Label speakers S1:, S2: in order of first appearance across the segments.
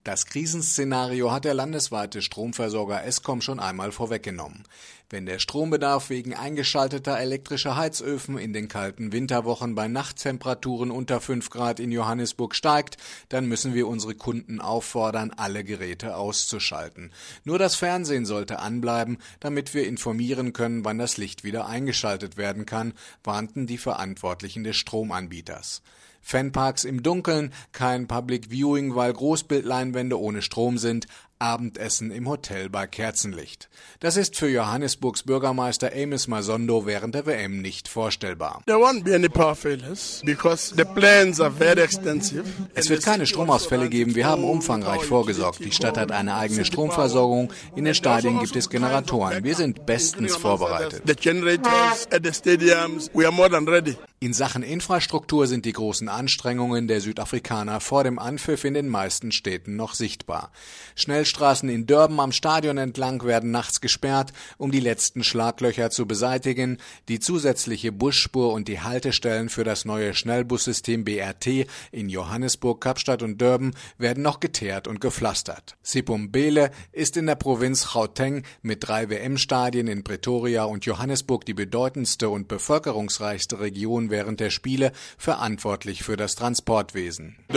S1: Das Krisenszenario hat der landesweite Stromversorger Eskom schon einmal vorweggenommen. Wenn der Strombedarf wegen eingeschalteter elektrischer Heizöfen in den kalten Winterwochen bei Nachttemperaturen unter 5 Grad in Johannesburg steigt, dann müssen wir unsere Kunden auffordern, alle Geräte auszuschalten. Nur das Fernsehen sollte anbleiben, damit wir informieren können, wann das Licht wieder eingeschaltet werden kann, warnten die Verantwortlichen des Stromanbieters. Fanparks im Dunkeln, kein Public Viewing, weil Großbildleinwände ohne Strom sind, Abendessen im Hotel bei Kerzenlicht. Das ist für Johannesburgs Bürgermeister Amos Masondo während der WM nicht vorstellbar.
S2: There won't be any power failures because the plans are very extensive.
S1: Es wird keine Stromausfälle geben, wir haben umfangreich vorgesorgt. Die Stadt hat eine eigene Stromversorgung, in den Stadien gibt es Generatoren. Wir sind bestens vorbereitet.
S2: The generators at the stadiums, we are more than ready.
S1: In Sachen Infrastruktur sind die großen Anstrengungen der Südafrikaner vor dem Anpfiff in den meisten Städten noch sichtbar. Schnellstraßen in Durban am Stadion entlang werden nachts gesperrt, um die letzten Schlaglöcher zu beseitigen. Die zusätzliche Busspur und die Haltestellen für das neue Schnellbussystem BRT in Johannesburg, Kapstadt und Durban werden noch geteert und gepflastert. Sipombele ist in der Provinz Gauteng mit 3 WM-Stadien in Pretoria und Johannesburg die bedeutendste und bevölkerungsreichste Region während der Spiele, verantwortlich für das Transportwesen. Es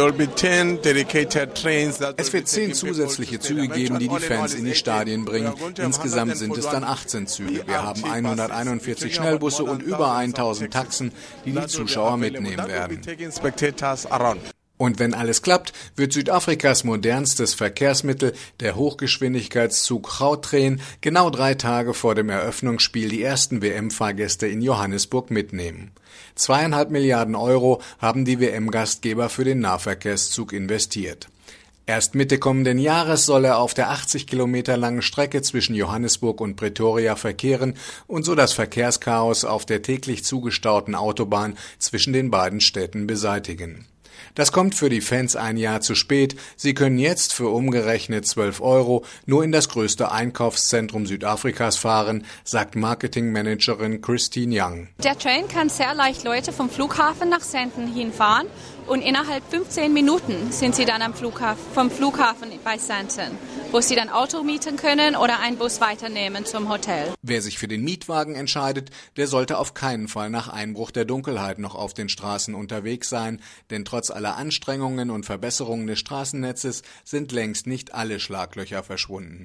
S1: wird 10 zusätzliche Züge geben, die die Fans in die Stadien bringen. Insgesamt sind es dann 18 Züge. Wir haben 141 Schnellbusse und über 1000 Taxen, die die Zuschauer mitnehmen werden. Und wenn alles klappt, wird Südafrikas modernstes Verkehrsmittel, der Hochgeschwindigkeitszug Gautrain, genau 3 Tage vor dem Eröffnungsspiel die ersten WM-Fahrgäste in Johannesburg mitnehmen. 2,5 Milliarden Euro haben die WM-Gastgeber für den Nahverkehrszug investiert. Erst Mitte kommenden Jahres soll er auf der 80 Kilometer langen Strecke zwischen Johannesburg und Pretoria verkehren und so das Verkehrschaos auf der täglich zugestauten Autobahn zwischen den beiden Städten beseitigen. Das kommt für die Fans ein Jahr zu spät. Sie können jetzt für umgerechnet 12 Euro nur in das größte Einkaufszentrum Südafrikas fahren, sagt Marketingmanagerin Christine Young.
S3: Der Train kann sehr leicht Leute vom Flughafen nach Sandton hinfahren und innerhalb 15 Minuten sind sie dann vom Flughafen bei Sandton, wo sie dann Auto mieten können oder einen Bus weiternehmen zum Hotel.
S1: Wer sich für den Mietwagen entscheidet, der sollte auf keinen Fall nach Einbruch der Dunkelheit noch auf den Straßen unterwegs sein, denn trotz aller Anstrengungen und Verbesserungen des Straßennetzes sind längst nicht alle Schlaglöcher verschwunden.